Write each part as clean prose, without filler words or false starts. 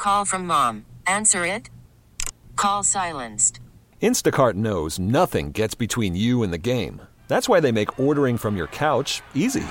Call from mom. Answer it. Call silenced. Instacart knows nothing gets between you and the game. That's why they make ordering from your couch easy.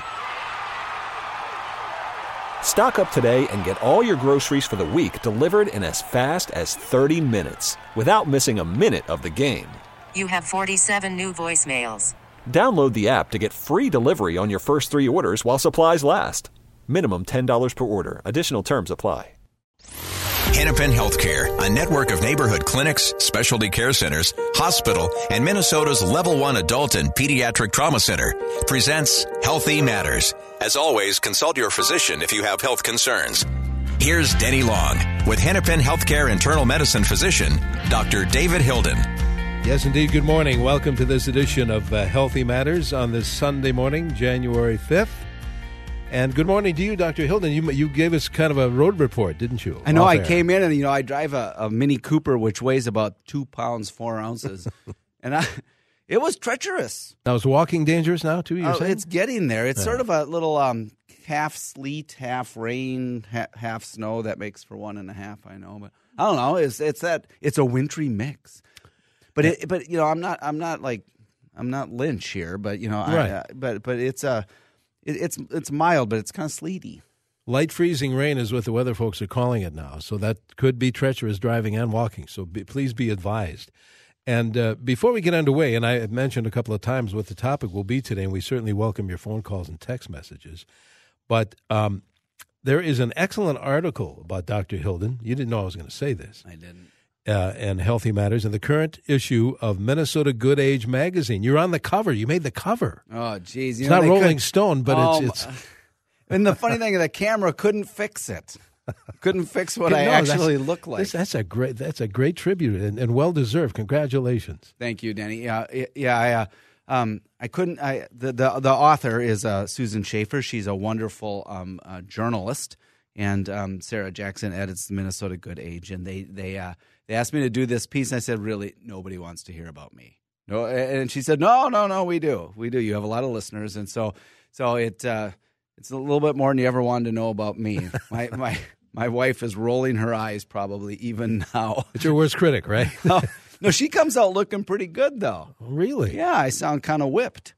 Stock up today and get all your groceries for the week delivered in as fast as 30 minutes without missing a minute of the game. You have 47 new voicemails. Download the app to get free delivery on your first 3 orders while supplies last. Minimum $10 per order. Additional terms apply. Hennepin Healthcare, a network of neighborhood clinics, specialty care centers, hospital, and Minnesota's Level 1 Adult and Pediatric Trauma Center, presents Healthy Matters. As always, consult your physician if you have health concerns. Here's Denny Long with Hennepin Healthcare internal medicine physician, Dr. David Hilden. Yes, indeed. Good morning. Welcome to this edition of Healthy Matters on this Sunday morning, January 5th. And good morning to you, Dr. Hilden. You gave us kind of a road report, didn't you? I know. I came in and, I drive a Mini Cooper, which weighs about 2 pounds, 4 ounces. And it was treacherous. Now, is walking dangerous now, too, you're saying? It's getting there. It's sort of a little half sleet, half rain, half snow. That makes for 1.5, I know. But I don't know. It's a wintry mix. But I'm not Lynch here, but right. But it's mild, but it's kind of sleety. Light freezing rain is what the weather folks are calling it now, so that could be treacherous driving and walking. So please be advised. And before we get underway, and I have mentioned a couple of times what the topic will be today, and we certainly welcome your phone calls and text messages. But there is an excellent article about Dr. Hilden. You didn't know I was going to say this. I didn't. And Healthy Matters in the current issue of Minnesota Good Age magazine. You're on the cover. You made the cover. Oh, geez. It's not Rolling Stone, but it's... And the funny thing, the camera couldn't fix it. Couldn't fix what I actually look like. That's a great tribute and well deserved. Congratulations. Thank you, Denny. I couldn't. The author is Susan Schaefer. She's a wonderful journalist, and Sarah Jackson edits the Minnesota Good Age. And they asked me to do this piece, and I said, really, nobody wants to hear about me. No, and she said, no, we do. You have a lot of listeners, and so it's a little bit more than you ever wanted to know about me. My wife is rolling her eyes probably even now. It's your worst critic, right? No, she comes out looking pretty good, though. Really? Yeah, I sound kind of whipped.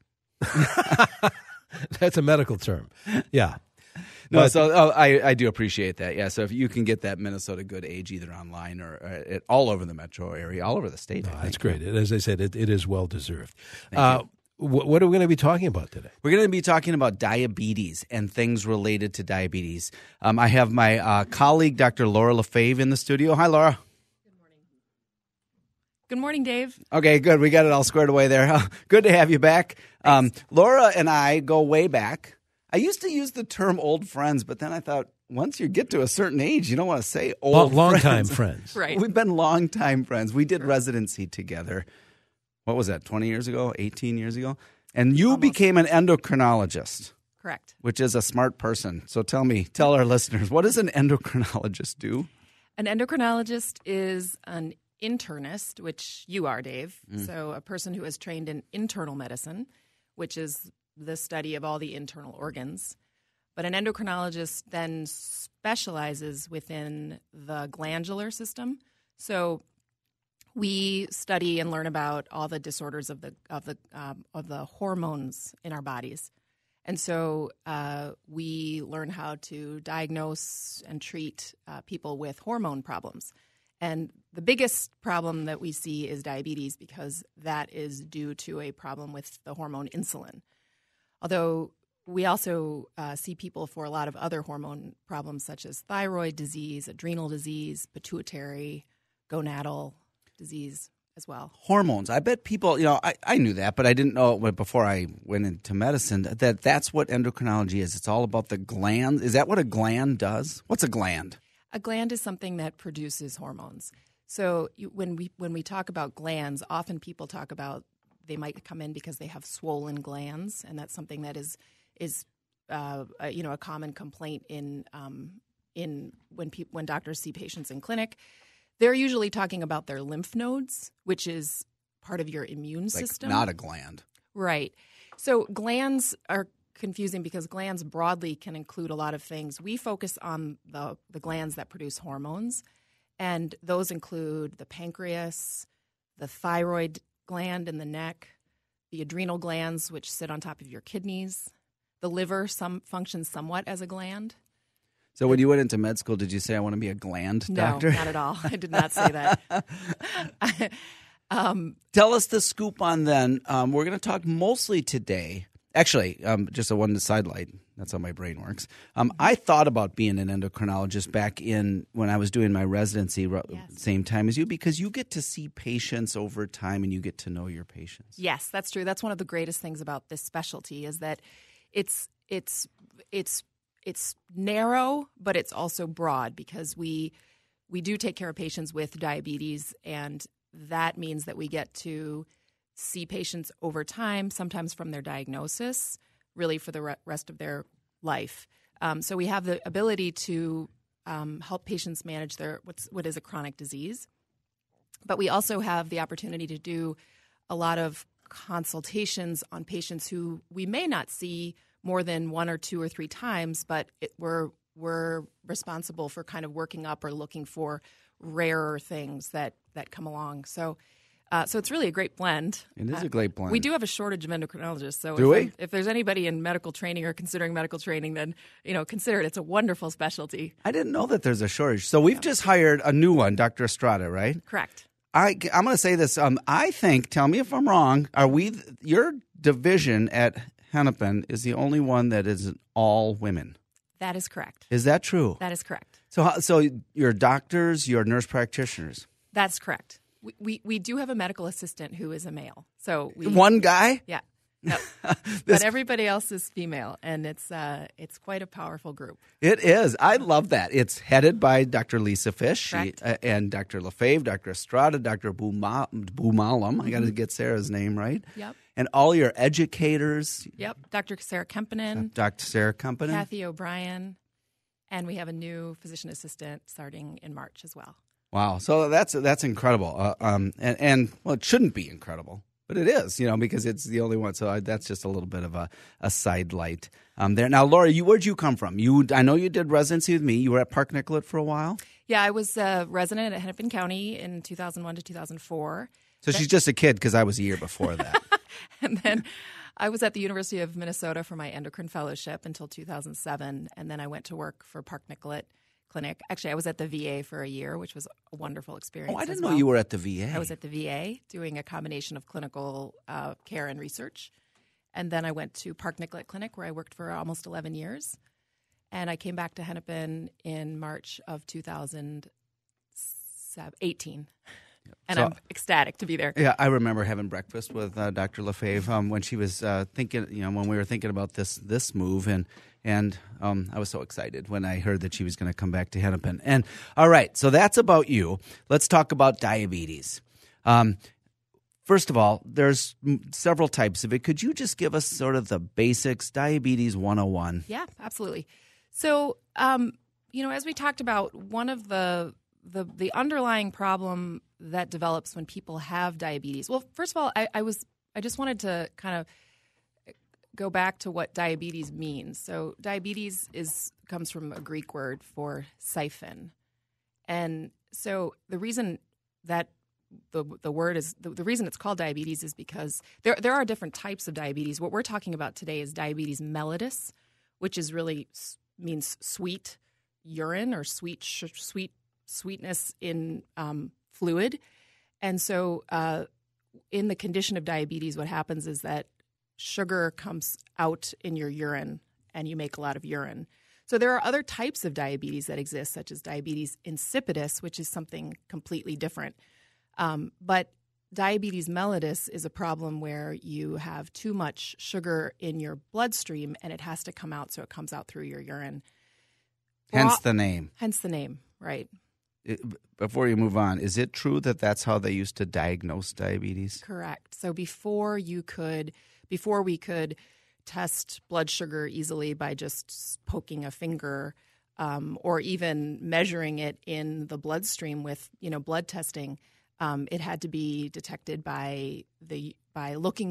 That's a medical term. Yeah. No, I do appreciate that. Yeah, so if you can get that Minnesota Good Age either online or all over the metro area, all over the state. That's great. As I said, it is well deserved. Thank you. What are we going to be talking about today? We're going to be talking about diabetes and things related to diabetes. I have my colleague, Dr. Laura Lefebvre, in the studio. Hi, Laura. Good morning. Good morning, Dave. Okay, good. We got it all squared away there. Good to have you back. Laura and I go way back. I used to use the term old friends, but then I thought, once you get to a certain age, you don't want to say old long-time friends. Right. We've been long-time friends. We did residency together. What was that, 20 years ago, 18 years ago? And you became an endocrinologist. Correct. Which is a smart person. So tell our listeners, what does an endocrinologist do? An endocrinologist is an internist, which you are, Dave. So a person who is trained in internal medicine, which is the study of all the internal organs. But an endocrinologist then specializes within the glandular system. So we study and learn about all the disorders of the hormones in our bodies, and so we learn how to diagnose and treat people with hormone problems. And the biggest problem that we see is diabetes, because that is due to a problem with the hormone insulin. Although we also see people for a lot of other hormone problems, such as thyroid disease, adrenal disease, pituitary, gonadal disease as well. Hormones. I bet people, I knew that, but I didn't know it before I went into medicine, that's what endocrinology is. It's all about the gland. Is that what a gland does? What's a gland? A gland is something that produces hormones. So when we talk about glands, often people talk about they might come in because they have swollen glands, and that's something that is a common complaint in when doctors see patients in clinic. They're usually talking about their lymph nodes, which is part of your immune system. Not a gland. Right. So glands are confusing because glands broadly can include a lot of things. We focus on the glands that produce hormones, and those include the pancreas, the thyroid gland in the neck, the adrenal glands, which sit on top of your kidneys. The liver functions somewhat as a gland. So when you went into med school, did you say, I want to be a gland doctor? No, not at all. I did not say that. Tell us the scoop on then. We're going to talk mostly today. Actually, just a one sidelight. That's how my brain works. I thought about being an endocrinologist back when I was doing my residency, same time as you, because you get to see patients over time and you get to know your patients. Yes, that's true. That's one of the greatest things about this specialty is that it's narrow, but it's also broad because we do take care of patients with diabetes, and that means that we get to see patients over time, sometimes from their diagnosis, really for the rest of their life. So we have the ability to help patients manage what is a chronic disease. But we also have the opportunity to do a lot of consultations on patients who we may not see more than 1 or 2 or 3 times, but we're responsible for kind of working up or looking for rarer things that come along. So it's really a great blend. It is a great blend. We do have a shortage of endocrinologists. So if there's anybody in medical training or considering medical training, then consider it. It's a wonderful specialty. I didn't know that there's a shortage. So we've just hired a new one, Dr. Estrada, right? Correct. I'm going to say this. I think, tell me if I'm wrong, your division at Hennepin is the only one that is all women. That is correct. Is that true? That is correct. So your doctors, your nurse practitioners. That's correct. We do have a medical assistant who is a male. So one guy? Yeah. No. But everybody else is female, and it's quite a powerful group. It is. I love that. It's headed by Dr. Lisa Fish and Dr. Lefebvre, Dr. Estrada, Dr. Boomalam. I got to get Sarah's name right. Yep. And all your educators. Yep. Dr. Sarah Kempinen. Dr. Sarah Kempinen. Kathy O'Brien. And we have a new physician assistant starting in March as well. Wow. So that's incredible. And it shouldn't be incredible. But it is, because it's the only one. So that's just a little bit of a side light there. Now, Laura, where'd you come from? I know you did residency with me. You were at Park Nicollet for a while? Yeah, I was a resident at Hennepin County in 2001 to 2004. So she's just a kid because I was a year before that. And then I was at the University of Minnesota for my endocrine fellowship until 2007. And then I went to work for Park Nicollet Clinic. Actually, I was at the VA for a year, which was a wonderful experience. Oh, I didn't know you were at the VA. I was at the VA doing a combination of clinical care and research. And then I went to Park Nicollet Clinic, where I worked for almost 11 years. And I came back to Hennepin in March of 2018. And I'm ecstatic to be there. Yeah, I remember having breakfast with Dr. Lefebvre when she was thinking, when we were thinking about this move, and I was so excited when I heard that she was going to come back to Hennepin. And all right, so that's about you. Let's talk about diabetes. First of all, there's several types of it. Could you just give us sort of the basics, diabetes 101? Yeah, absolutely. So, as we talked about, one of the underlying problem that develops when people have diabetes. Well, first of all, I just wanted to kind of go back to what diabetes means. So diabetes comes from a Greek word for siphon. And so the reason that the word is the reason it's called diabetes is because there are different types of diabetes. What we're talking about today is diabetes mellitus, which is really means sweet urine or sweetness in fluid. And so in the condition of diabetes, what happens is that sugar comes out in your urine and you make a lot of urine. So there are other types of diabetes that exist, such as diabetes insipidus, which is something completely different. But diabetes mellitus is a problem where you have too much sugar in your bloodstream and it has to come out, so it comes out through your urine. Hence the name. Hence the name, right. Before you move on, is it true that that's how they used to diagnose diabetes? Correct. So before we could test blood sugar easily by just poking a finger or even measuring it in the bloodstream with blood testing, it had to be detected by looking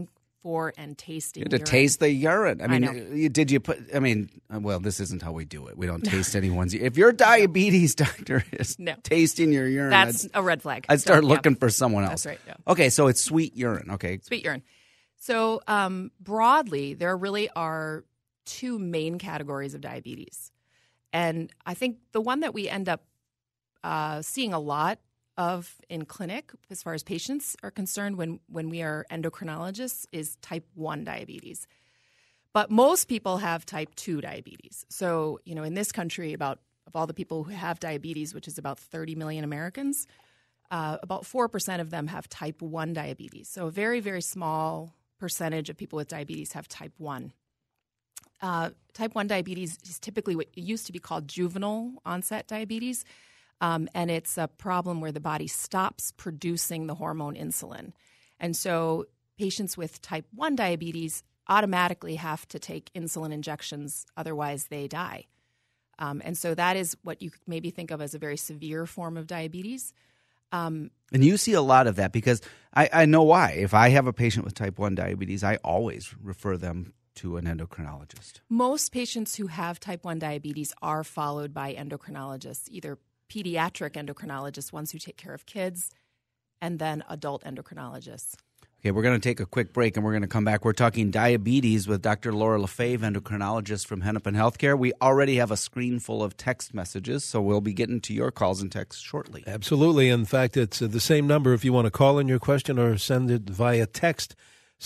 for and tasting. You had to urine. taste the urine. I know. mean, did you put? I mean, well, this isn't how we do it. We don't taste anyone's. If your diabetes doctor is No. tasting your urine, That's a red flag. I'd start So, looking for someone else. That's right. Yeah. Okay, so it's sweet urine. Okay, Sweet urine. So broadly, there really are two main categories of diabetes. And I think the one that we end up seeing a lot of in clinic as far as patients are concerned when we are endocrinologists is type 1 diabetes. But most people have type 2 diabetes. So, in this country, of all the people who have diabetes, which is about 30 million Americans, about 4% of them have type 1 diabetes. So a very, very small percentage of people with diabetes have type 1. Type 1 diabetes is typically what used to be called juvenile onset diabetes. And it's a problem where the body stops producing the hormone insulin. And so patients with type 1 diabetes automatically have to take insulin injections, otherwise they die. And so that is what you could maybe think of as a very severe form of diabetes. and you see a lot of that because I know why. If I have a patient with type 1 diabetes, I always refer them to an endocrinologist. Most patients who have type 1 diabetes are followed by endocrinologists, either pediatric endocrinologists, ones who take care of kids, and then adult endocrinologists. Okay, we're going to take a quick break, and we're going to come back. We're talking diabetes with Dr. Laura Lefebvre, endocrinologist from Hennepin Healthcare. We already have a screen full of text messages, so we'll be getting to your calls and texts shortly. Absolutely. In fact, it's the same number if you want to call in your question or send it via text,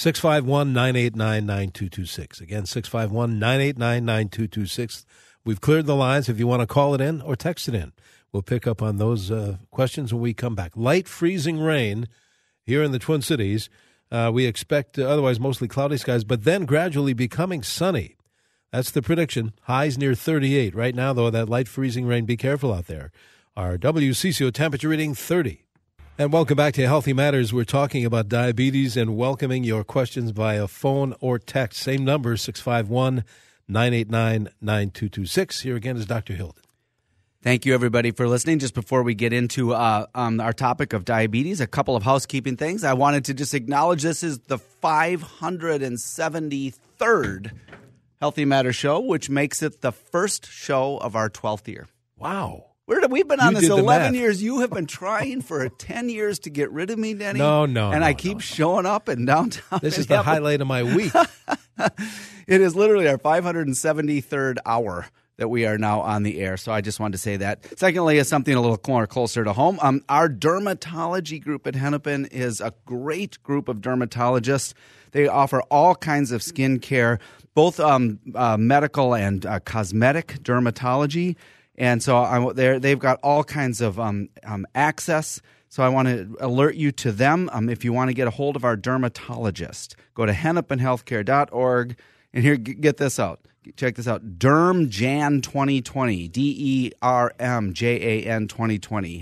651-989-9226. Again, 651-989-9226. We've cleared the lines if you want to call it in or text it in. We'll pick up on those questions when we come back. Light freezing rain here in the Twin Cities. We expect otherwise mostly cloudy skies, but then gradually becoming sunny. That's the prediction. Highs near 38. Right now, though, that light freezing rain, be careful out there. Our WCCO temperature reading 30. And welcome back to Healthy Matters. We're talking about diabetes and welcoming your questions via phone or text. Same number, 651-989-9226. Here again is Dr. Hilden. Thank you, everybody, for listening. Just before we get into our topic of diabetes, a couple of housekeeping things. I wanted to just acknowledge this is the 573rd Healthy Matters show, which makes it the first show of our 12th year. Wow. We've been on You this did the 11 math. years. You have been trying for 10 years to get rid of me, Denny. No. And I keep showing up in downtown. This is the highlight of my week. It is literally our 573rd hour that we are now on the air. So I just wanted to say that. Secondly, is something a little more closer to home. Our dermatology group at Hennepin is a great group of dermatologists. They offer all kinds of skin care, both medical and cosmetic dermatology. And so they've got all kinds of access. So I want to alert you to them. If you want to get a hold of our dermatologist, go to hennepinhealthcare.org. And here, get this out. Check this out. DermJan 2020. DermJan 2020.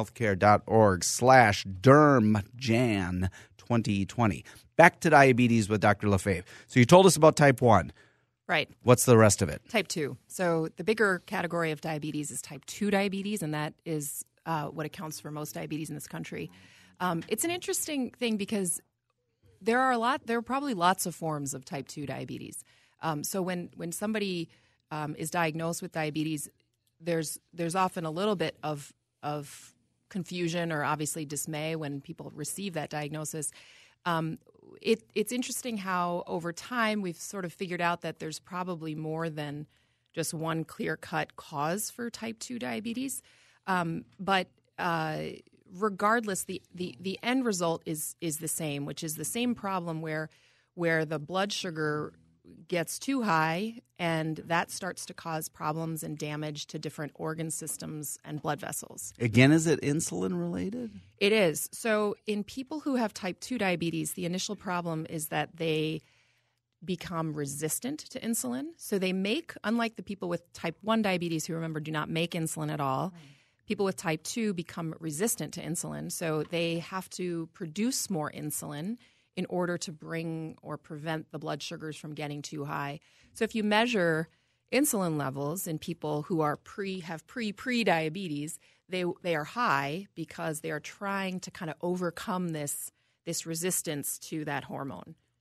hennepinhealthcare.org/DermJan 2020. Back to diabetes with Dr. Lefebvre. So you told us about type 1. Right. What's the rest of it? Type 2. So the bigger category of diabetes is type 2 diabetes, and that is what accounts for most diabetes in this country. It's an interesting thing because there are probably lots of forms of type 2 diabetes. So when somebody is diagnosed with diabetes, there's often a little bit of confusion or obviously dismay when people receive that diagnosis. It's interesting how over time we've sort of figured out that there's probably more than just one clear-cut cause for type 2 diabetes. But regardless, the end result is the same, which is the same problem where the blood sugar gets too high, and that starts to cause problems and damage to different organ systems and blood vessels. Again, is it insulin related? It is. So in people who have type 2 diabetes, the initial problem is that they become resistant to insulin. So they make, unlike the people with type 1 diabetes who, remember, do not make insulin at all, people with type 2 become resistant to insulin. So they have to produce more insulin in order to bring or prevent the blood sugars from getting too high. So if you measure insulin levels in people who are pre-diabetes, they are high because they are trying to kind of overcome this resistance to that hormone.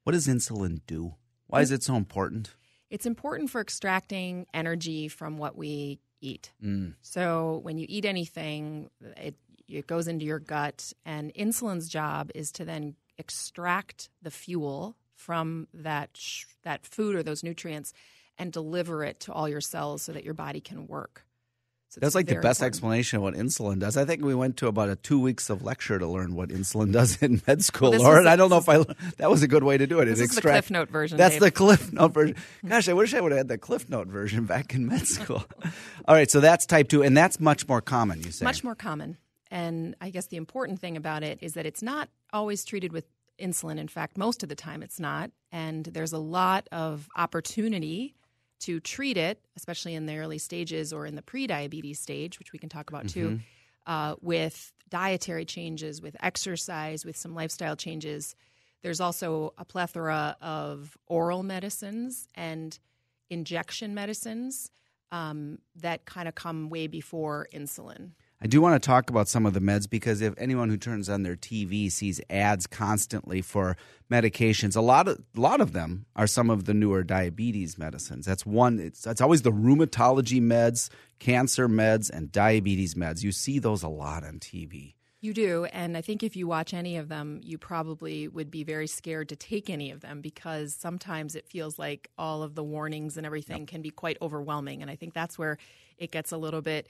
What does insulin do? Why is it so important? It's important for extracting energy from what we eat. So when you eat anything, it goes into your gut, and insulin's job is to then extract the fuel from that food or those nutrients and deliver it to all your cells so that your body can work. So That's like the best important. explanation of what insulin does. I think we went to about 2 weeks of lecture to learn what insulin does in med school, Well, Lauren. I don't know if that was a good way to do it. This is the Cliff Note version. That's Dave. the Cliff Note version. Gosh, I wish I would have had the Cliff Note version back in med school. All right, so that's type 2, and that's much more common, you say? Much more common. And I guess the important thing about it is that it's not always treated with insulin. In fact, most of the time it's not. And there's a lot of opportunity to treat it, especially in the early stages or in the pre-diabetes stage, which we can talk about too, with dietary changes, with exercise, with some lifestyle changes. There's also a plethora of oral medicines and injection medicines that kind of come way before insulin. I do want to talk about some of the meds because if anyone who turns on their TV sees ads constantly for medications, a lot of them are some of the newer diabetes medicines. That's one. It's always the rheumatology meds, cancer meds, and diabetes meds. You see those a lot on TV. You do, and I think if you watch any of them, you probably would be very scared to take any of them because sometimes it feels like all of the warnings and everything can be quite overwhelming, and I think that's where it gets a little bit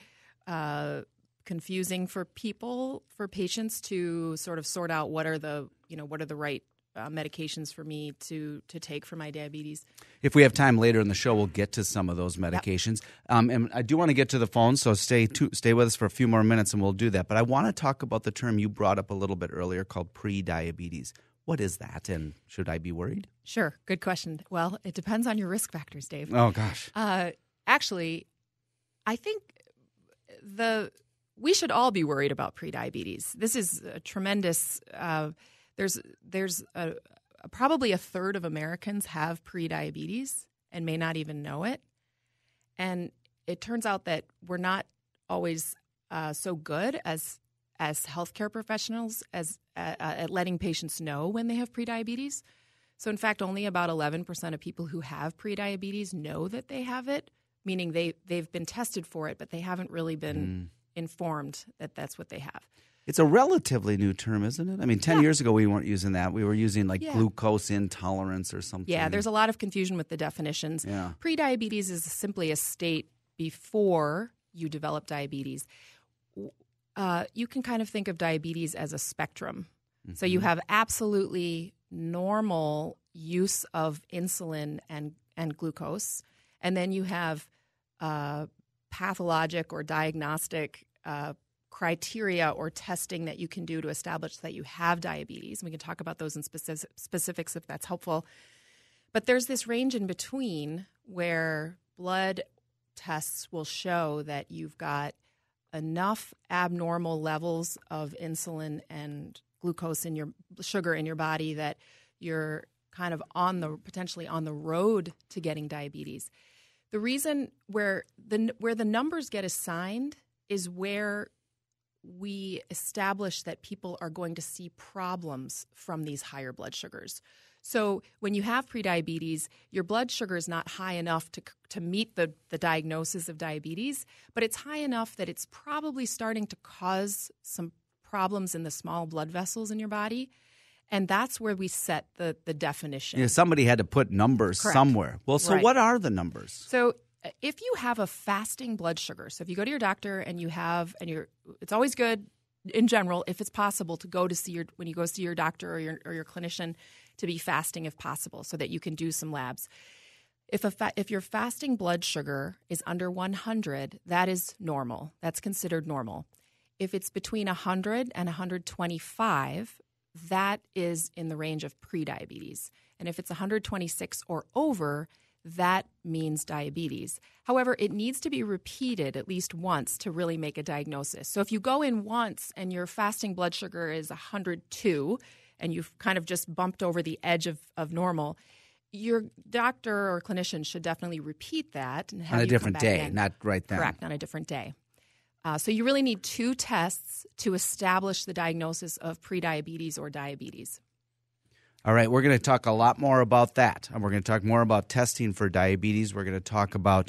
confusing for patients to sort of sort out what are the right medications for me to take for my diabetes. If we have time later in the show, we'll get to some of those medications. Yep. And I do want to get to the phone, so stay with us for a few more minutes, and we'll do that. But I want to talk about the term you brought up a little bit earlier called pre-diabetes. What is that, and should I be worried? Sure. Good question. Well, it depends on your risk factors, Dave. Oh, gosh. Actually, I think we should all be worried about prediabetes. This is a tremendous. There's probably a third of Americans have prediabetes and may not even know it, and it turns out that we're not always so good as healthcare professionals at letting patients know when they have prediabetes. So, in fact, only about 11% of people who have prediabetes know that they have it, meaning they've been tested for it, but they haven't really been informed that that's what they have. It's a relatively new term, isn't it? I mean, 10 years ago we weren't using that. We were using glucose intolerance or something. Yeah, there's a lot of confusion with the definitions. Yeah. Prediabetes is simply a state before you develop diabetes. You can kind of think of diabetes as a spectrum. Mm-hmm. So you have absolutely normal use of insulin and glucose, and then you have pathologic or diagnostic criteria or testing that you can do to establish that you have diabetes. And we can talk about those in specifics if that's helpful. But there's this range in between where blood tests will show that you've got enough abnormal levels of insulin and glucose in your sugar in your body that you're kind of potentially on the road to getting diabetes. The reason where the numbers get assigned is where we establish that people are going to see problems from these higher blood sugars. So when you have prediabetes, your blood sugar is not high enough to meet the diagnosis of diabetes, but it's high enough that it's probably starting to cause some problems in the small blood vessels in your body. And that's where we set the definition. Yeah, somebody had to put numbers somewhere. Well, so what are the numbers? So if you have a fasting blood sugar, so if you go to your doctor and it's always good in general, if it's possible, to go to see when you go see your doctor or your clinician, to be fasting if possible, so that you can do some labs. If your fasting blood sugar is under 100, that is normal. That's considered normal. If it's between 100 and 125, that is in the range of prediabetes. And if it's 126 or over, that means diabetes. However, it needs to be repeated at least once to really make a diagnosis. So if you go in once and your fasting blood sugar is 102 and you've kind of just bumped over the edge of normal, your doctor or clinician should definitely repeat that. And have on a you different come back day, in. not right then. Correct, on a different day. So you really need 2 tests to establish the diagnosis of prediabetes or diabetes. All right, we're going to talk a lot more about that. And we're going to talk more about testing for diabetes. We're going to talk about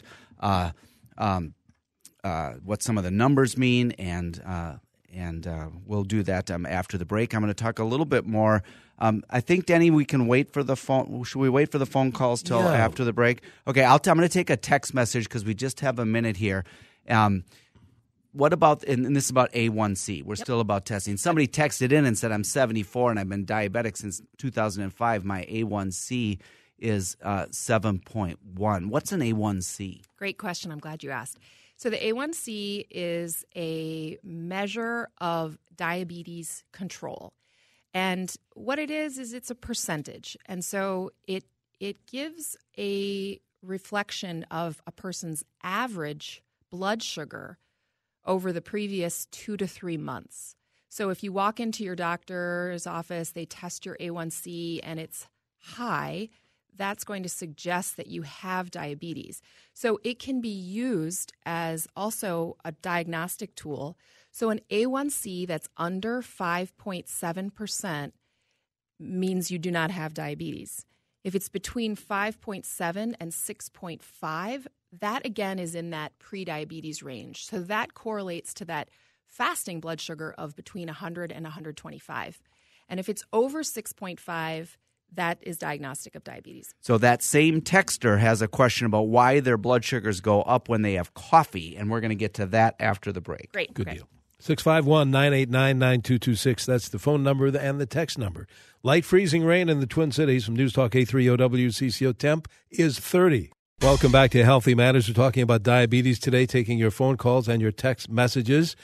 what some of the numbers mean, and we'll do that after the break. I'm going to talk a little bit more. I think, Denny, we can wait for the phone. Should we wait for the phone calls till after the break? Okay, I'm going to take a text message because we just have a minute here. What about, and this is about A1C. We're still about testing. Somebody texted in and said, I'm 74 and I've been diabetic since 2005. My A1C is 7.1. What's an A1C? Great question. I'm glad you asked. So the A1C is a measure of diabetes control. And what it is it's a percentage. And so it gives a reflection of a person's average blood sugar over the previous 2 to 3 months. So if you walk into your doctor's office, they test your A1C and it's high, that's going to suggest that you have diabetes. So it can be used as also a diagnostic tool. So an A1C that's under 5.7% means you do not have diabetes. If it's between 5.7 and 6.5, that again is in that prediabetes range. So that correlates to that fasting blood sugar of between 100 and 125. And if it's over 6.5, that is diagnostic of diabetes. So that same texter has a question about why their blood sugars go up when they have coffee, and we're going to get to that after the break. Great. Good deal. 651-989-9226. That's the phone number and the text number. Light freezing rain in the Twin Cities from News Talk A3OW. CCO temp is 30. Welcome back to Healthy Matters. We're talking about diabetes today, taking your phone calls and your text messages.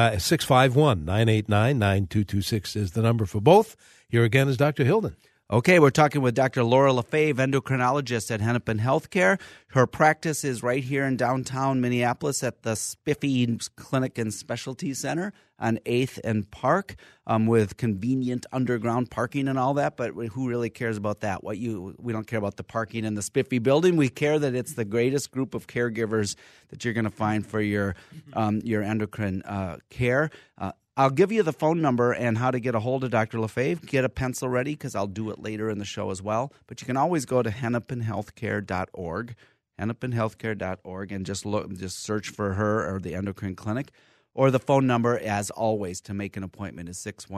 651-989-9226 is the number for both. Here again is Dr. Hilden. Okay, we're talking with Dr. Laura Lefebvre, endocrinologist at Hennepin Healthcare. Her practice is right here in downtown Minneapolis at the Spiffy Clinic and Specialty Center on 8th and Park, with convenient underground parking and all that. But who really cares about that? We don't care about the parking in the Spiffy building. We care that it's the greatest group of caregivers that you're going to find for your endocrine care. I'll give you the phone number and how to get a hold of Dr. Lefebvre. Get a pencil ready because I'll do it later in the show as well. But you can always go to hennepinhealthcare.org, hennepinhealthcare.org, and just search for her or the endocrine clinic. Or the phone number, as always, to make an appointment is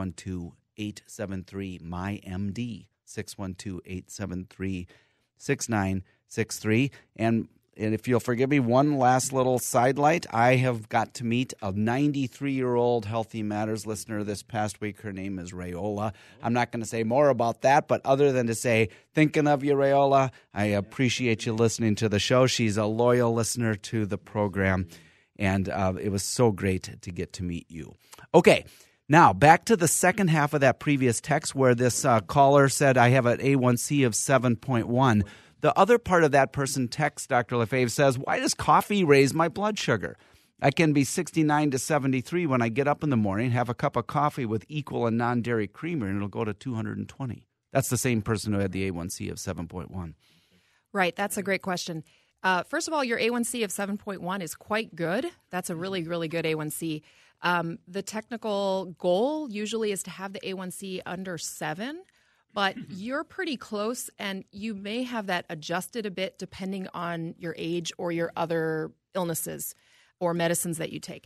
612-873-MyMD, 612-873-6963. And if you'll forgive me, one last little sidelight. I have got to meet a 93-year-old Healthy Matters listener this past week. Her name is Rayola. I'm not going to say more about that, but other than to say, thinking of you, Rayola, I appreciate you listening to the show. She's a loyal listener to the program, and it was so great to get to meet you. Okay. Now, back to the second half of that previous text where this caller said, I have an A1C of 7.1. The other part of that person texts Dr. Lefebvre says, why does coffee raise my blood sugar? I can be 69 to 73 when I get up in the morning, have a cup of coffee with equal and non-dairy creamer, and it'll go to 220. That's the same person who had the A1C of 7.1. Right. That's a great question. First of all, your A1C of 7.1 is quite good. That's a really, really good A1C. The technical goal usually is to have the A1C under 7. But you're pretty close, and you may have that adjusted a bit depending on your age or your other illnesses or medicines that you take.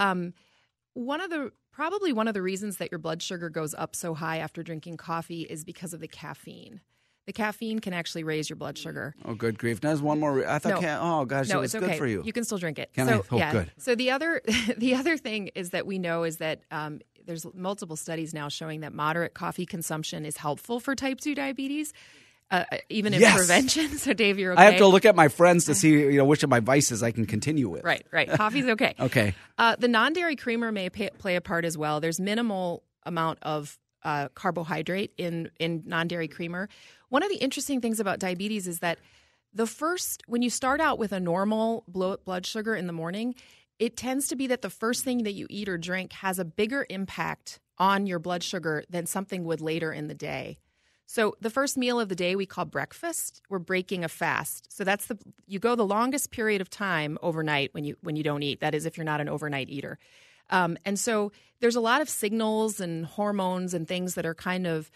One of the reasons that your blood sugar goes up so high after drinking coffee is because of the caffeine. The caffeine can actually raise your blood sugar. Oh, good grief. There's one more. I thought, no, it's okay. Good for you. You can still drink it. Can I? Oh, yeah. Good. So the other thing is that we know is that there's multiple studies now showing that moderate coffee consumption is helpful for type 2 diabetes, even in prevention. So, Dave, you're okay. I have to look at my friends to see which of my vices I can continue with. Right. Coffee's okay. Okay. The non-dairy creamer may play a part as well. There's minimal amount of carbohydrate in non-dairy creamer. One of the interesting things about diabetes is that when you start out with a normal blood sugar in the morning, it tends to be that the first thing that you eat or drink has a bigger impact on your blood sugar than something would later in the day. So the first meal of the day we call breakfast. We're breaking a fast. So you go the longest period of time overnight when you don't eat. That is, if you're not an overnight eater. And so there's a lot of signals and hormones and things that are kind of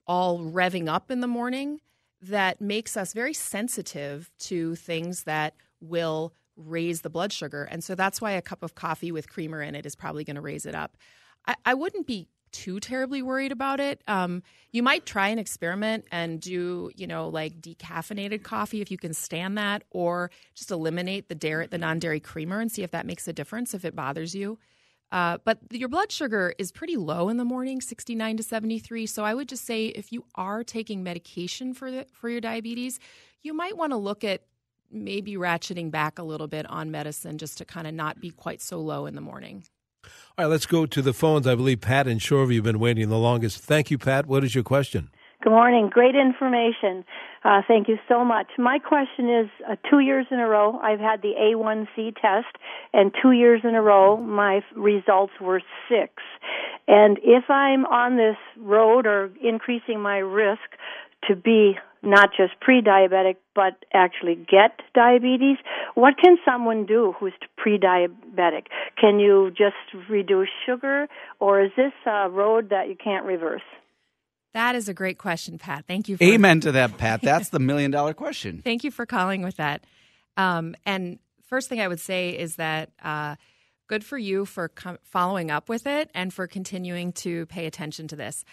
all revving up in the morning that makes us very sensitive to things that will raise the blood sugar. And so that's why a cup of coffee with creamer in it is probably going to raise it up. I wouldn't be too terribly worried about it. You might try an experiment and do, like decaffeinated coffee if you can stand that, or just eliminate the non-dairy creamer and see if that makes a difference if it bothers you. But your blood sugar is pretty low in the morning, 69 to 73. So I would just say if you are taking medication for your diabetes, you might want to look at maybe ratcheting back a little bit on medicine just to kind of not be quite so low in the morning. All right, let's go to the phones. I believe Pat in Shoreview have been waiting the longest. Thank you, Pat. What is your question? Good morning. Great information. Thank you so much. My question is, 2 years in a row, I've had the A1C test, and 2 years in a row, my results were 6. And if I'm on this road or increasing my risk to be not just pre-diabetic, but actually get diabetes, what can someone do who's pre-diabetic? Can you just reduce sugar, or is this a road that you can't reverse? That is a great question, Pat. Thank you. Amen to that, Pat. That's the $1 million question. Thank you for calling with that. And first thing I would say is that good for you for following up with it and for continuing to pay attention to this.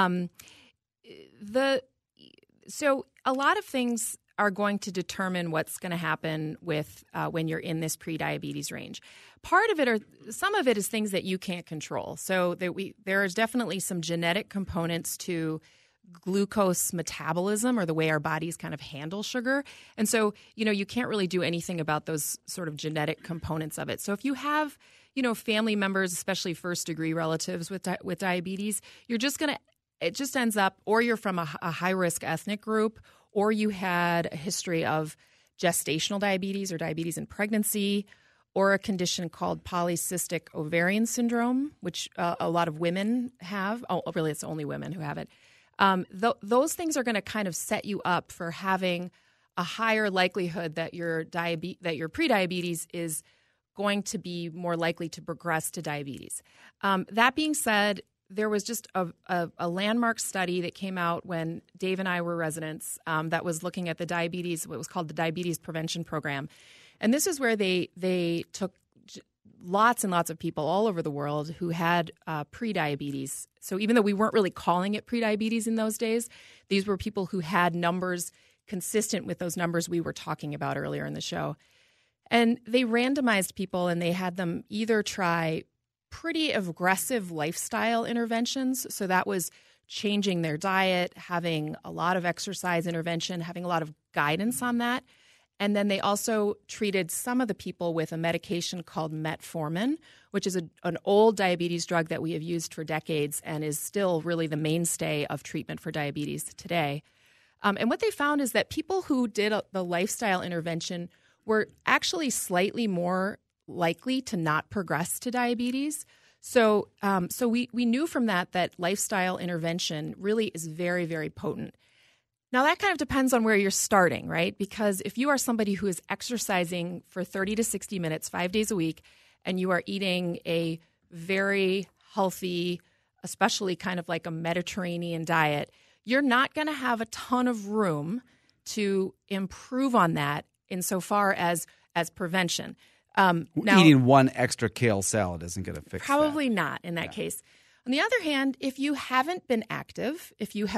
So a lot of things are going to determine what's going to happen with when you're in this pre-diabetes range. Part of it, some of it is things that you can't control. So there is definitely some genetic components to glucose metabolism, or the way our bodies kind of handle sugar. And so, you can't really do anything about those sort of genetic components of it. So if you have, family members, especially first-degree relatives with diabetes, you're just going to, it just ends up, or you're from a high-risk ethnic group, or you had a history of gestational diabetes or diabetes in pregnancy, or a condition called polycystic ovarian syndrome, which a lot of women have. Oh, really, it's only women who have it. Those things are going to kind of set you up for having a higher likelihood that your prediabetes is going to be more likely to progress to diabetes. That being said, there was just a landmark study that came out when Dave and I were residents that was looking at the diabetes, what was called the Diabetes Prevention Program. And this is where they took lots and lots of people all over the world who had prediabetes. So even though we weren't really calling it prediabetes in those days, these were people who had numbers consistent with those numbers we were talking about earlier in the show. And they randomized people, and they had them either try pretty aggressive lifestyle interventions. So that was changing their diet, having a lot of exercise intervention, having a lot of guidance on that. And then they also treated some of the people with a medication called metformin, which is an old diabetes drug that we have used for decades and is still really the mainstay of treatment for diabetes today. And what they found is that people who did the lifestyle intervention were actually slightly more likely to not progress to diabetes. So we knew from that lifestyle intervention really is very, very potent. Now, that kind of depends on where you're starting, right? Because if you are somebody who is exercising for 30 to 60 minutes, 5 days a week, and you are eating a very healthy, especially kind of like a Mediterranean diet, you're not going to have a ton of room to improve on that insofar as prevention. Now, eating one extra kale salad isn't going to fix probably that. Not in that case. On the other hand, if you haven't been active, if you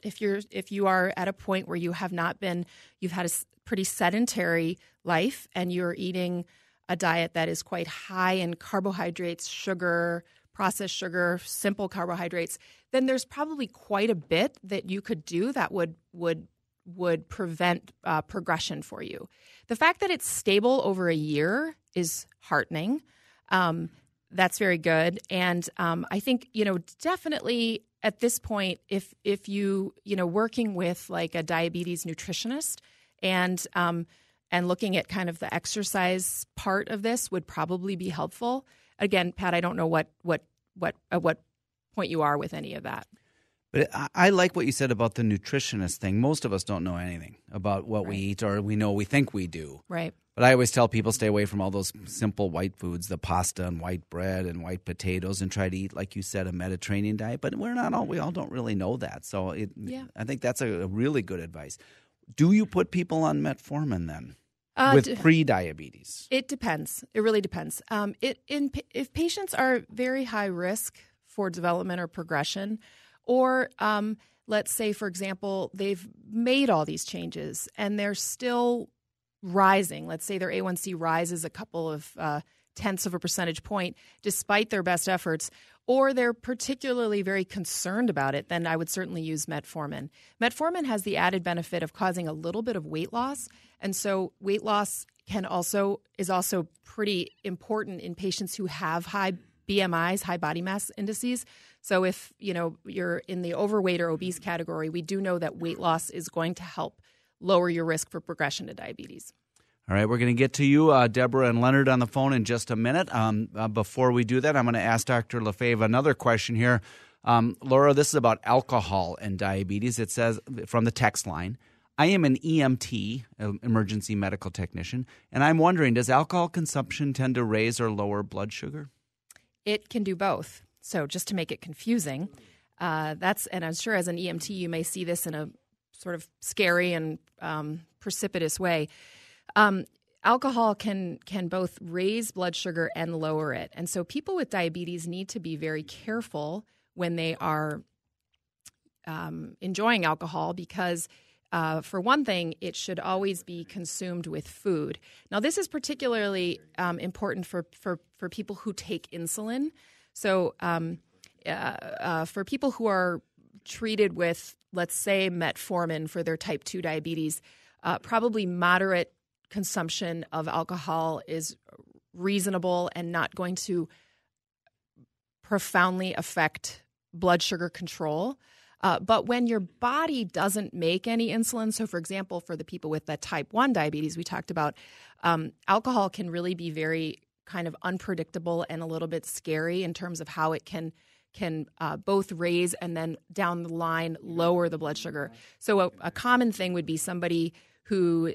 are at a point where you've had a pretty sedentary life and you're eating a diet that is quite high in carbohydrates, sugar, processed sugar, simple carbohydrates, then there's probably quite a bit that you could do that would prevent progression for you. The fact that it's stable over a year is heartening. That's very good. And I think, definitely at this point, if you working with like a diabetes nutritionist and looking at kind of the exercise part of this would probably be helpful. Again, Pat, I don't know at what point you are with any of that. But I like what you said about the nutritionist thing. Most of us don't know anything about what we eat, or we think we do. Right. But I always tell people stay away from all those simple white foods, the pasta and white bread and white potatoes, and try to eat, like you said, a Mediterranean diet. But we all don't really know that. So I think that's a really good advice. Do you put people on metformin then with pre-diabetes? It depends. It really depends. If patients are very high risk for development or progression, or let's say, for example, they've made all these changes and they're still rising. Let's say their A1C rises a couple of tenths of a percentage point despite their best efforts, or they're particularly very concerned about it, then I would certainly use metformin. Metformin has the added benefit of causing a little bit of weight loss, and so weight loss is also pretty important in patients who have high BMIs, high body mass indices. So if you're in the overweight or obese category, we do know that weight loss is going to help lower your risk for progression to diabetes. All right, we're going to get to you, Deborah and Leonard, on the phone in just a minute. Before we do that, I'm going to ask Dr. Lefebvre another question here. Laura, this is about alcohol and diabetes. It says from the text line, I am an EMT, emergency medical technician, and I'm wondering, does alcohol consumption tend to raise or lower blood sugar? It can do both. So just to make it confusing, and I'm sure as an EMT you may see this in a sort of scary and precipitous way. Alcohol can both raise blood sugar and lower it. And so people with diabetes need to be very careful when they are enjoying alcohol because, for one thing, it should always be consumed with food. Now, this is particularly important for people who take insulin. So for people who are treated with, let's say, metformin for their type 2 diabetes, probably moderate consumption of alcohol is reasonable and not going to profoundly affect blood sugar control. But when your body doesn't make any insulin, so for example, for the people with that type 1 diabetes we talked about, alcohol can really be very kind of unpredictable and a little bit scary in terms of how it can both raise and then down the line lower the blood sugar. So a common thing would be somebody who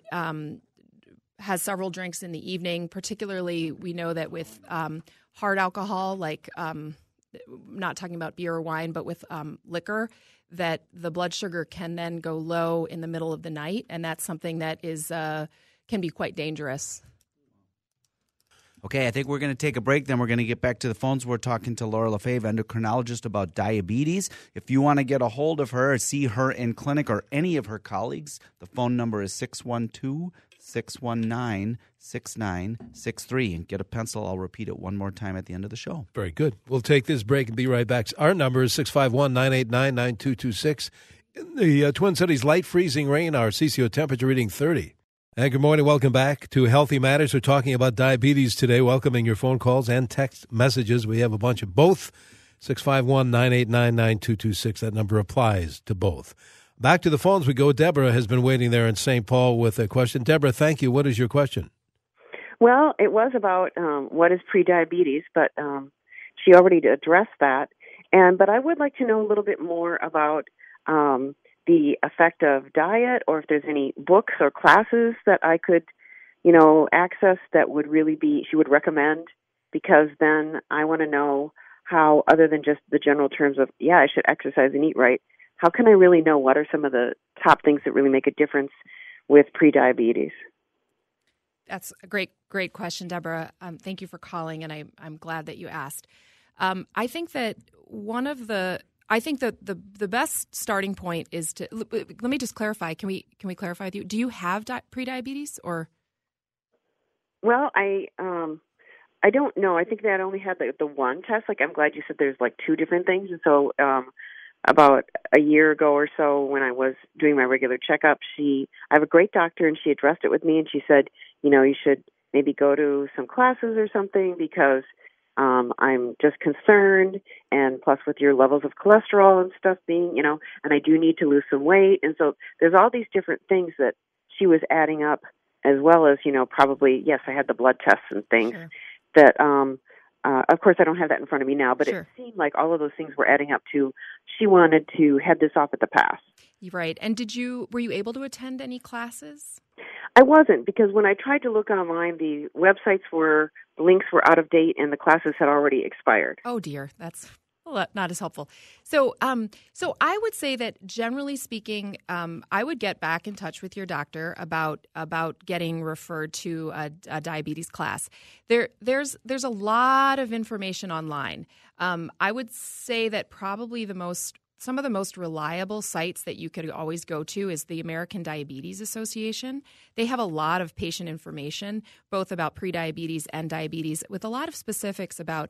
has several drinks in the evening. Particularly, we know that with hard alcohol, like not talking about beer or wine, but with liquor, that the blood sugar can then go low in the middle of the night, and that's something that is can be quite dangerous. Okay, I think we're going to take a break. Then we're going to get back to the phones. We're talking to Laura Lefebvre, endocrinologist, about diabetes. If you want to get a hold of her, see her in clinic or any of her colleagues, the phone number is 612-619-6963. And get a pencil. I'll repeat it one more time at the end of the show. Very good. We'll take this break and be right back. Our number is 651-989-9226. In the Twin Cities, light freezing rain, our CCO temperature reading 30. And good morning. Welcome back to Healthy Matters. We're talking about diabetes today, welcoming your phone calls and text messages. We have a bunch of both. 651-989-9226. That number applies to both. Back to the phones we go. Deborah has been waiting there in St. Paul with a question. Deborah, thank you. What is your question? Well, it was about what is prediabetes, but she already addressed that. But I would like to know a little bit more about the effect of diet, or if there's any books or classes that I could, access that would really she would recommend, because then I want to know how, other than just the general terms of, I should exercise and eat right, how can I really know what are some of the top things that really make a difference with prediabetes? That's a great question, Deborah. Thank you for calling, and I'm glad that you asked. I think that the best starting point is to let me just clarify. Can we clarify with you? Do you have prediabetes or? Well, I don't know. I think that I only had the one test. Like, I'm glad you said there's like two different things. And so about a year ago or so, when I was doing my regular checkup, I have a great doctor, and she addressed it with me, and she said, you should maybe go to some classes or something, because I'm just concerned, and plus with your levels of cholesterol and stuff being, and I do need to lose some weight. And so there's all these different things that she was adding up, as well as, probably, yes, I had the blood tests and things. Sure. That, of course, I don't have that in front of me now, but Sure. It seemed like all of those things were adding up to, she wanted to head this off at the pass. Right. And were you able to attend any classes? I wasn't, because when I tried to look online, the links were out of date and the classes had already expired. Oh dear, that's not as helpful. So I would say that generally speaking, I would get back in touch with your doctor about getting referred to a diabetes class. There's a lot of information online. I would say that probably some of the most reliable sites that you could always go to is the American Diabetes Association. They have a lot of patient information, both about prediabetes and diabetes, with a lot of specifics about,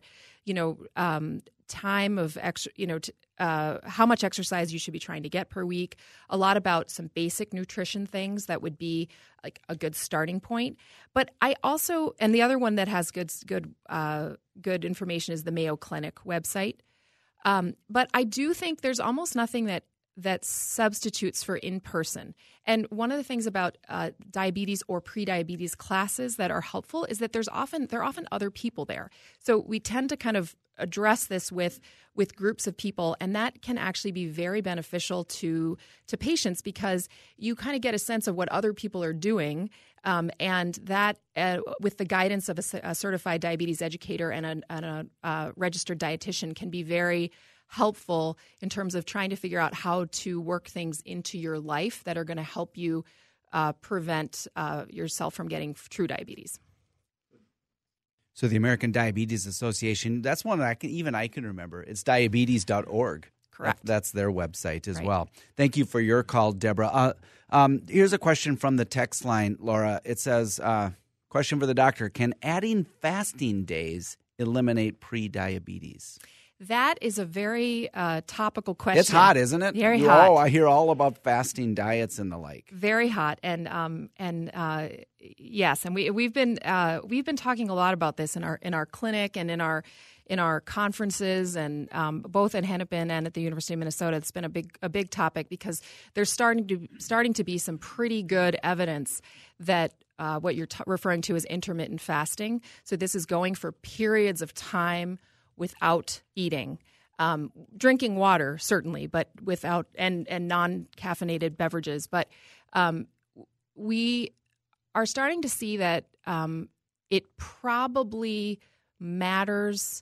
time of how much exercise you should be trying to get per week. A lot about some basic nutrition things that would be like a good starting point. But I also, and the other one that has good information is the Mayo Clinic website. But I do think there's almost nothing that substitutes for in-person. And one of the things about diabetes or prediabetes classes that are helpful is that there are often other people there. So we tend to kind of address this with groups of people, and that can actually be very beneficial to patients because you kind of get a sense of what other people are doing, and that with the guidance of a certified diabetes educator and a registered dietitian can be very helpful in terms of trying to figure out how to work things into your life that are going to help you prevent yourself from getting true diabetes. So the American Diabetes Association, that's one that I can remember. It's diabetes.org. Correct. That's their website as Right. well. Thank you for your call, Deborah. Here's a question from the text line, Laura. It says, question for the doctor, can adding fasting days eliminate prediabetes? That is a very topical question. It's hot, isn't it? Very hot. Oh, I hear all about fasting diets and the like. Very hot, and yes, and we've been talking a lot about this in our clinic and in our conferences, and both at Hennepin and at the University of Minnesota. It's been a big topic because there's starting to be some pretty good evidence that what you're referring to as intermittent fasting. So this is going for periods of time without eating, drinking water certainly, but without and non-caffeinated beverages. But we are starting to see that it probably matters.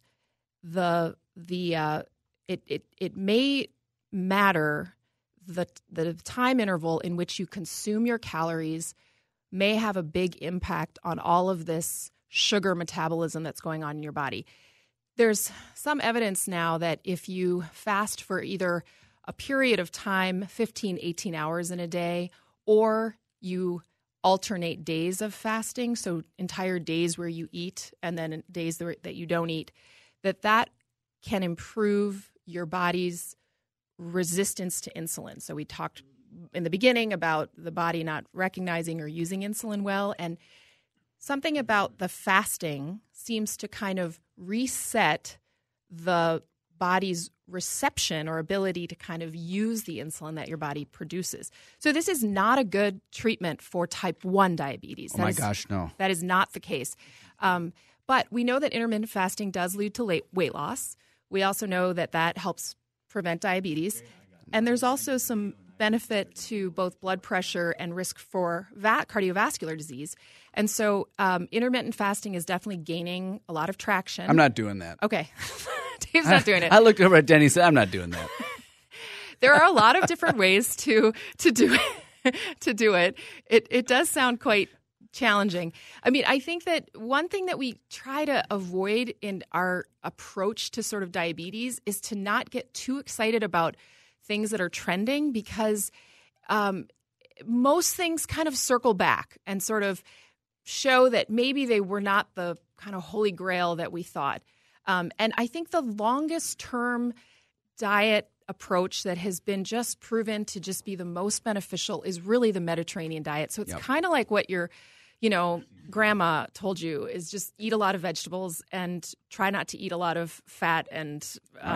It may matter the time interval in which you consume your calories may have a big impact on all of this sugar metabolism that's going on in your body. There's some evidence now that if you fast for either a period of time, 15, 18 hours in a day, or you alternate days of fasting, so entire days where you eat and then days that you don't eat, that can improve your body's resistance to insulin. So we talked in the beginning about the body not recognizing or using insulin well, and something about the fasting seems to kind of reset the body's reception or ability to kind of use the insulin that your body produces. So this is not a good treatment for type 1 diabetes. Oh my gosh, no. That is not the case. But we know that intermittent fasting does lead to weight loss. We also know that helps prevent diabetes. And there's also some benefit to both blood pressure and risk for cardiovascular disease. And so intermittent fasting is definitely gaining a lot of traction. I'm not doing that. Okay. Dave's not doing it. I looked over at Denny and said, I'm not doing that. There are a lot of different ways to do it. It does sound quite challenging. I mean, I think that one thing that we try to avoid in our approach to sort of diabetes is to not get too excited about things that are trending, because most things kind of circle back and sort of show that maybe they were not the kind of holy grail that we thought. And I think the longest term diet approach that has been just proven to just be the most beneficial is really the Mediterranean diet. So it's kind of like what your grandma told you, is just eat a lot of vegetables and try not to eat a lot of fat and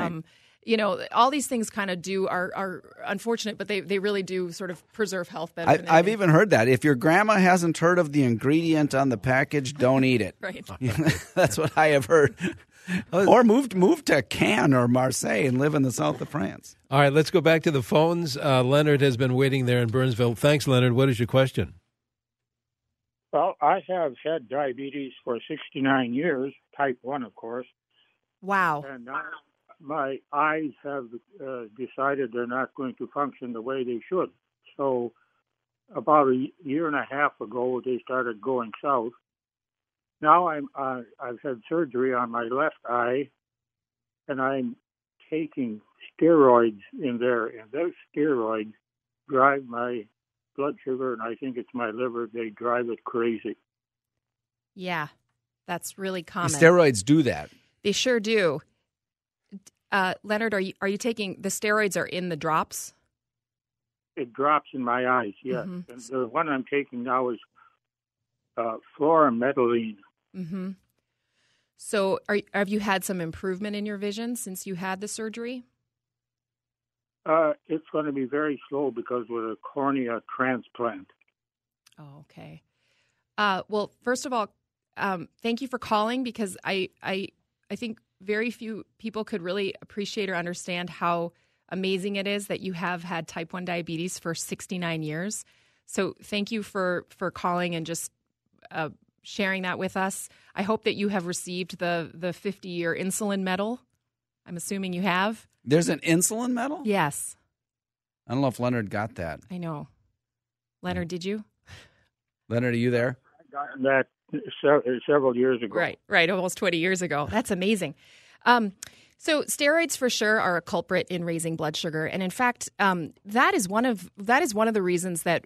all these things kind of are unfortunate, but they really do sort of preserve health better. I've even heard that. If your grandma hasn't heard of the ingredient on the package, don't eat it. Right. That's what I have heard. Or move to Cannes or Marseille and live in the south of France. All right, let's go back to the phones. Leonard has been waiting there in Burnsville. Thanks, Leonard. What is your question? Well, I have had diabetes for 69 years, type 1, of course. Wow. And now my eyes have decided they're not going to function the way they should. So about a year and a half ago, they started going south. Now I've had surgery on my left eye, and I'm taking steroids in there, and those steroids drive my blood sugar, and I think it's my liver. They drive it crazy. Yeah, that's really common. The steroids do that. They sure do. Leonard, are you taking the steroids? Are in the drops? It drops in my eyes. Yes, Mm-hmm. and the one I'm taking now is fluorometylene. Mm-hmm. So, have you had some improvement in your vision since you had the surgery? It's going to be very slow because with a cornea transplant. Oh, okay. Well, first of all, thank you for calling, because I think very few people could really appreciate or understand how amazing it is that you have had type 1 diabetes for 69 years. So thank you for calling and just sharing that with us. I hope that you have received the 50-year insulin medal. I'm assuming you have. There's an insulin medal? Yes. I don't know if Leonard got that. I know. Leonard, did you? Leonard, are you there? I got that several years ago. Right, almost 20 years ago. That's amazing. So steroids for sure are a culprit in raising blood sugar, and in fact, that is one of the reasons that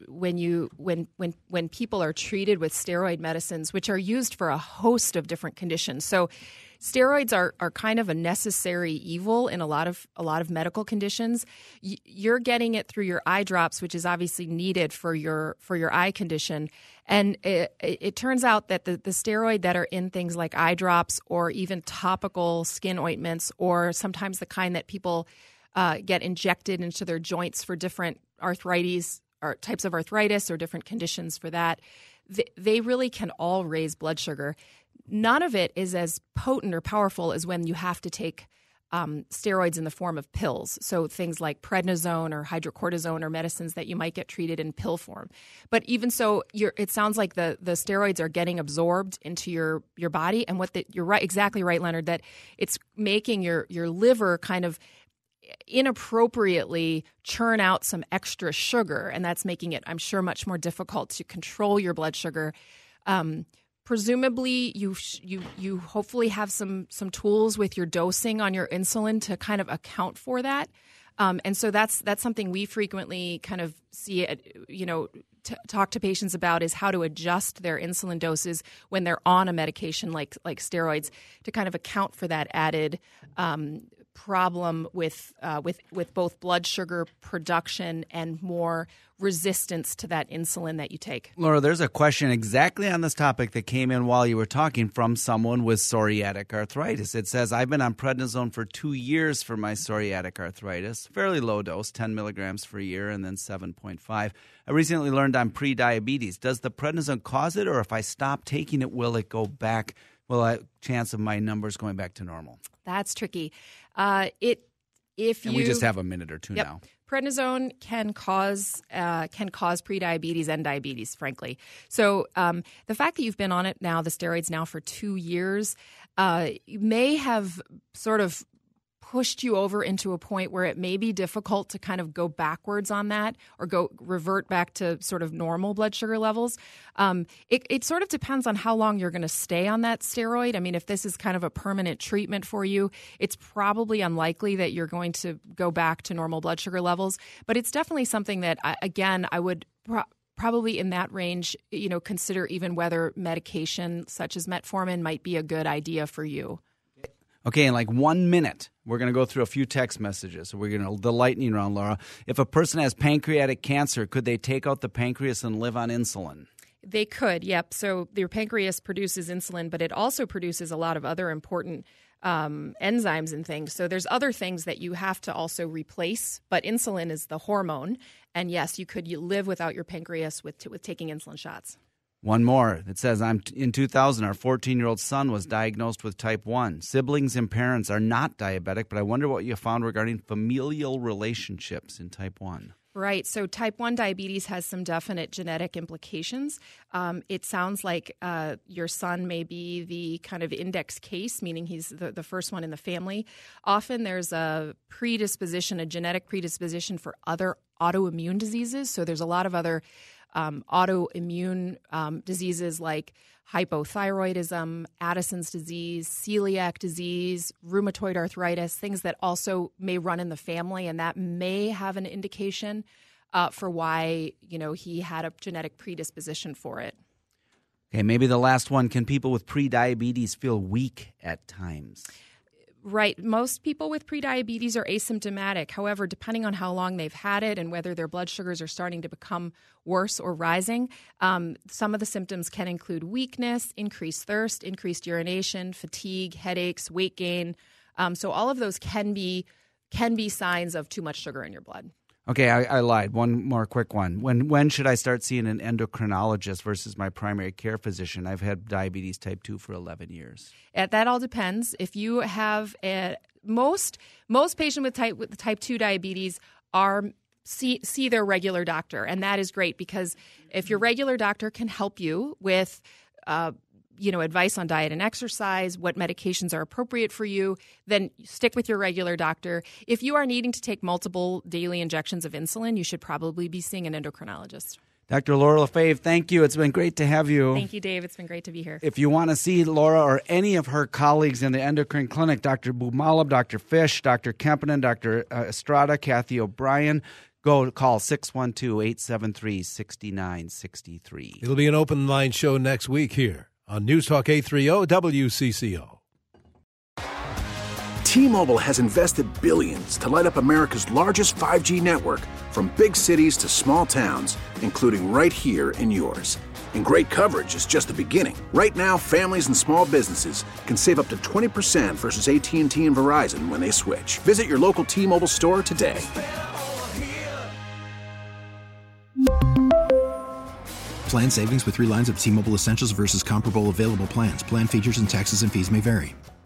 when people are treated with steroid medicines, which are used for a host of different conditions. So steroids are kind of a necessary evil in a lot of medical conditions. You're getting it through your eye drops, which is obviously needed for your eye condition. And it turns out that the steroid that are in things like eye drops or even topical skin ointments, or sometimes the kind that people get injected into their joints for different arthritis or types of arthritis or different conditions for that, they really can all raise blood sugar. None of it is as potent or powerful as when you have to take steroids in the form of pills. So things like prednisone or hydrocortisone or medicines that you might get treated in pill form. But even so, it sounds like the steroids are getting absorbed into your body. And you're right, exactly right, Leonard, that it's making your liver kind of inappropriately churn out some extra sugar. And that's making it, I'm sure, much more difficult to control your blood sugar. Presumably, you hopefully have some tools with your dosing on your insulin to kind of account for that, and so that's something we frequently kind of see. Talk to patients about is how to adjust their insulin doses when they're on a medication like steroids to kind of account for that added problem with both blood sugar production and more resistance to that insulin that you take. Laura, there's a question exactly on this topic that came in while you were talking from someone with psoriatic arthritis. It says, I've been on prednisone for 2 years for my psoriatic arthritis, fairly low dose, 10 milligrams for a year and then 7.5. I recently learned I'm pre-diabetes. Does the prednisone cause it, or if I stop taking it, will it go back? Chance of my numbers going back to normal? That's tricky. We just have a minute or two now. Prednisone can cause prediabetes and diabetes, frankly. So the fact that you've been on it now, the steroids now for 2 years, may have sort of pushed you over into a point where it may be difficult to kind of go backwards on that or revert back to sort of normal blood sugar levels. It sort of depends on how long you're going to stay on that steroid. I mean, if this is kind of a permanent treatment for you, it's probably unlikely that you're going to go back to normal blood sugar levels. But it's definitely something that, I would probably in that range, consider even whether medication such as metformin might be a good idea for you. Okay, in like 1 minute, we're going to go through a few text messages. So we're going to the lightning round, Laura. If a person has pancreatic cancer, could they take out the pancreas and live on insulin? They could, yep. So your pancreas produces insulin, but it also produces a lot of other important enzymes and things. So there's other things that you have to also replace, but insulin is the hormone. And yes, you could live without your pancreas with taking insulin shots. One more. It says, in 2000, our 14-year-old son was diagnosed with type 1. Siblings and parents are not diabetic, but I wonder what you found regarding familial relationships in type 1. Right. So type 1 diabetes has some definite genetic implications. It sounds like your son may be the kind of index case, meaning he's the first one in the family. Often there's a genetic predisposition for other autoimmune diseases. So there's a lot of other autoimmune diseases like hypothyroidism, Addison's disease, celiac disease, rheumatoid arthritis, things that also may run in the family, and that may have an indication for why he had a genetic predisposition for it. Okay, maybe the last one. Can people with prediabetes feel weak at times? Right. Most people with prediabetes are asymptomatic. However, depending on how long they've had it and whether their blood sugars are starting to become worse or rising, some of the symptoms can include weakness, increased thirst, increased urination, fatigue, headaches, weight gain. So all of those can be signs of too much sugar in your blood. Okay, I lied. One more quick one. When should I start seeing an endocrinologist versus my primary care physician? I've had diabetes type 2 for 11 years. That all depends. If you have most patients with type 2 diabetes see their regular doctor, and that is great because if your regular doctor can help you with advice on diet and exercise, what medications are appropriate for you, then stick with your regular doctor. If you are needing to take multiple daily injections of insulin, you should probably be seeing an endocrinologist. Dr. Laura Lefebvre, thank you. It's been great to have you. Thank you, Dave. It's been great to be here. If you want to see Laura or any of her colleagues in the endocrine clinic, Dr. Bumalab, Dr. Fish, Dr. Kempinen, Dr. Estrada, Kathy O'Brien, go call 612-873-6963. It'll be an open line show next week here on News Talk 830 WCCO. T-Mobile has invested billions to light up America's largest 5G network, from big cities to small towns, including right here in yours. And great coverage is just the beginning. Right now, families and small businesses can save up to 20% versus AT&T and Verizon when they switch. Visit your local T-Mobile store today. Plan savings with 3 lines of T-Mobile Essentials versus comparable available plans. Plan features and taxes and fees may vary.